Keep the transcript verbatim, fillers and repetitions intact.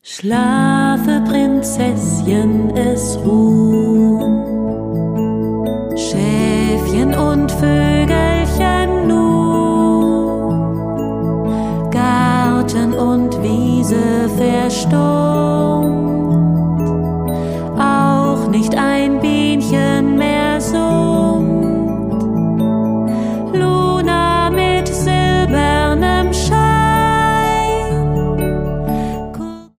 Schlafe, Prinzesschen, es ruhn, Schäfchen und Vögelchen nun, Garten und Wiese verstummt,